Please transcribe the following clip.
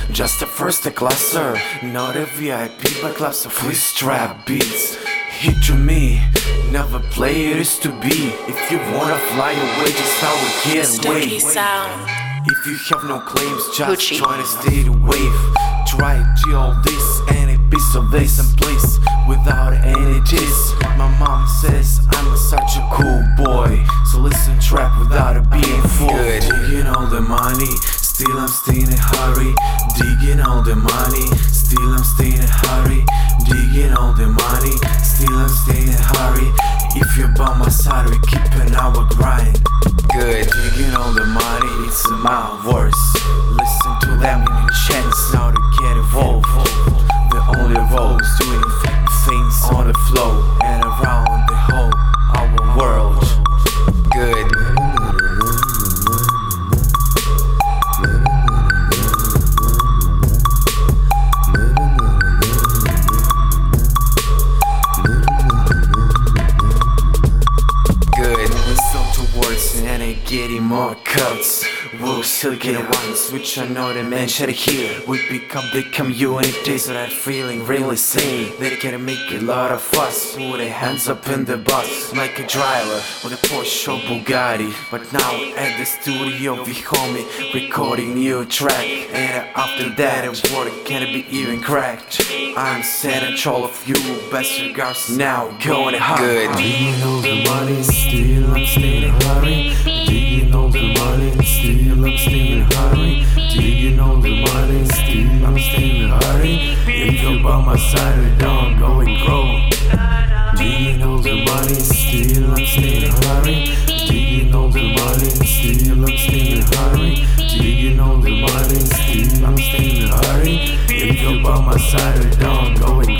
Just a first classer, not a VIP, but class of free strap beats. Hit to me, never play it is to be. If you wanna fly away, just how we get away. Sticky sound. If you have no claims, just Gucci. try to stay the wave. Try to all this and a piece of this and place without any diss. My mom says I'm such a cool boy, so listen trap without it being full. Digging all the money, still I'm staying in a hurry. Digging all the money, still I'm staying in a hurry. Digging all the money, still I'm staying in a hurry. If you're by my side, we keeping our grind. Good. Digging all the money, it's my words. Listen to them in a chance now to get involved. The only roads doing things on the flow and around the whole our world. Good. And I getting more cuts. We'll still get ones, which I know the man should hear. We pick up the community, so that feeling really sane. They can make a lot of fuss, put their hands up in the bus, like a driver with a Porsche or Bugatti. But now at the studio, we homie recording new track, and after that, a word can't be even cracked. I'm sending all of you best regards now, going hard. Good. Digging all the money, still I'm staying in a hurry. Digging all the money, still I'm staying in a hurry. Digging all the money, still I'm staying in a hurry. If you're by my side, we don't go and grow. Digging all the money, still I'm staying in a hurry. Digging all the money, still I'm staying in a hurry. Digging all the money, still I'm staying in a hurry. If you're by my side, we don't go and